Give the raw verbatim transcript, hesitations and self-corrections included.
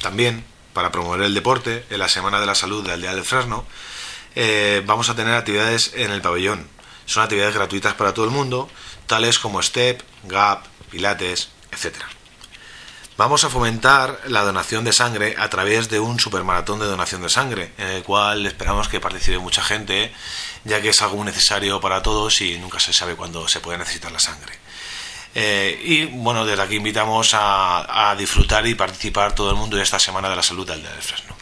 También, para promover el deporte, en la Semana de la Salud de Aldea del Fresno, eh, vamos a tener actividades en el pabellón. Son actividades gratuitas para todo el mundo, tales como step, gap, pilates, etcétera. Vamos a fomentar la donación de sangre a través de un supermaratón de donación de sangre, en el cual esperamos que participe mucha gente, ya que es algo muy necesario para todos y nunca se sabe cuándo se puede necesitar la sangre. Eh, y bueno, desde aquí invitamos a, a disfrutar y participar todo el mundo de esta Semana de la Salud de Aldea del Fresno.